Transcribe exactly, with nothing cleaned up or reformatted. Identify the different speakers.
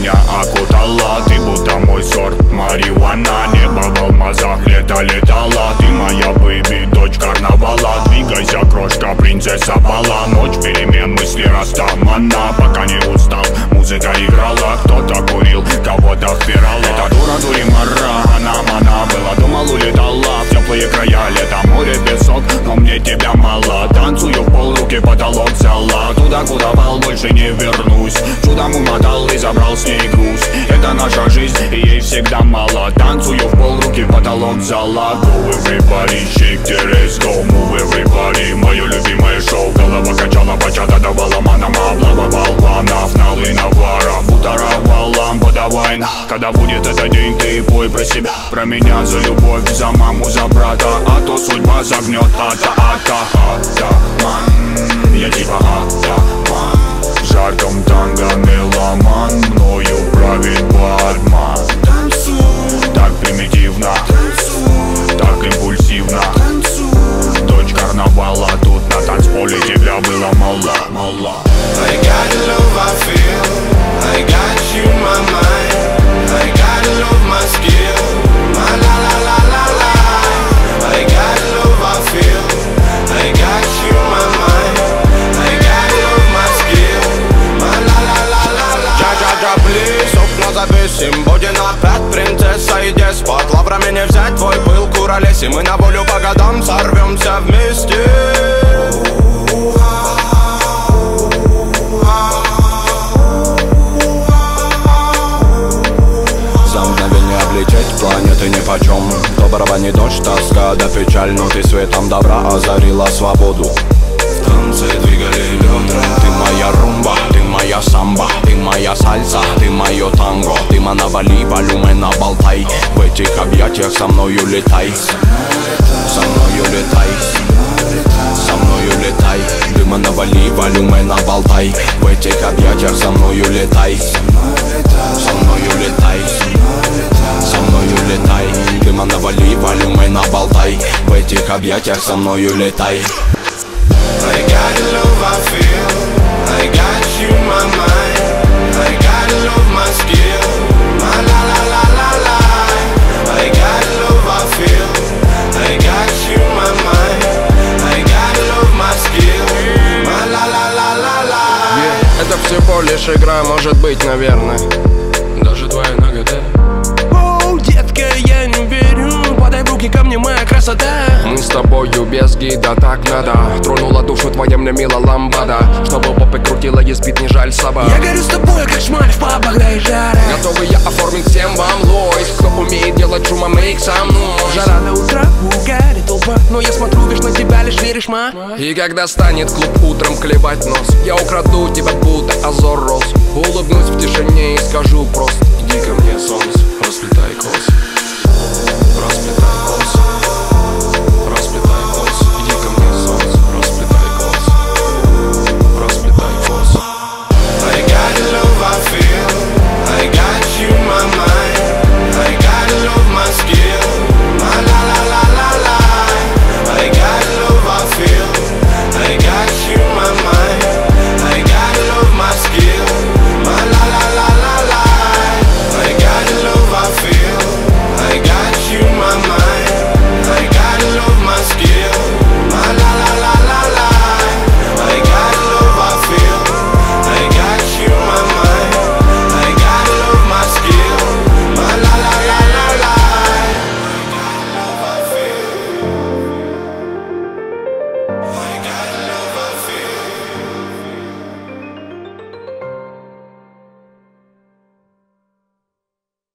Speaker 1: меня окутала. Ты будто мой сорт марихуана. Небо в алмазах, лето летала. Ты моя бэйби, дочь карнавала. Двигайся, крошка, принцесса бала. Ночь перемен, мысли растамана. Пока не устал, музыка играла. Кто-то курил, кого-то впирала. Эта дура дуримара, она мана была. Думал, улетала в теплые края. Лето, море, песок, но мне тебя мало. Танцую в пол, руки потолок взяла. Туда, куда вал, больше не вернусь. Чудом умотал и забрал с ней груз. Это наша жизнь, и ей всегда мало. Танцую в пол, руки потолок взяла. Go everybody, shake the let's go. Move everybody, мое любимое шоу. Голова качала, бачата давала манам. Облава балванов, налы наваров. Бутара валам, подавай. Когда будет этот день, ты пой про себя. Про меня, за любовь, за маму, за брата. А то судьба загнет, ата-ата. Атаман, я типа атаман. В жарком танго меломан. Мною правит бармен. Так примитивно, так импульсивно. Дочь карнавала, тут на танцполе тебя было мало, мало.
Speaker 2: I got love, I feel. I got you, my mind. I got love, my skill. My la la la la la. I got love, I feel. I got you, my mind. I got love, my skill. My la la la la la. Джа-джа-джа, плиз, окна завесим. Будет опять принцесса и деспот. Лаврами не взять твой пыл, куролесим. Мы на волю по годам сорвемся вместе. Облететь планеты нипочем. То барабанный дождь, тоска да печаль. Но ты светом добра озарила свободу. В танце двигали бедра. Ты моя румба, ты моя самба. Ты моя сальса, ты мое танго. Ты манавали, волюмена болтай. В этих объятиях со мною летай. Со мною летай. Со мною летай. Ты манавали, волюмена болтай. В этих объятиях со мною летай. Со мною летай. Со мною летай, дыма навали, волюмена болтай. В этих объятиях со мною летай. I got love, I feel. I got you, my mind. I got love, my skill. My la la la la la. I got love, I feel. I got you, my mind. I got love, my skill. My la la la la la. Yeah.
Speaker 3: Это всего лишь игра, может быть, наверное. Даже твоя нагота. Детка, я не верю, подай в руки ко мне, моя красота. Мы с тобою без гида, так надо. Тронула душу твоя мне мила ламбада. Чтобы попы крутила, есть бит, не жаль собак.
Speaker 4: Я горю с тобой, как шмаль в пабах, да и жара.
Speaker 3: Готовый я оформить всем вам лойс. Кто умеет делать шума, мейк со мной.
Speaker 4: Жара до утра, угари толпа. Но я смотрю, видишь, на тебя лишь веришь, ма.
Speaker 3: И когда станет клуб утром клевать нос, я украду тебя, будто Азор роз. Улыбнусь в тишине и скажу просто: иди ко мне, солнце, расплетай кос. Расплетай кос.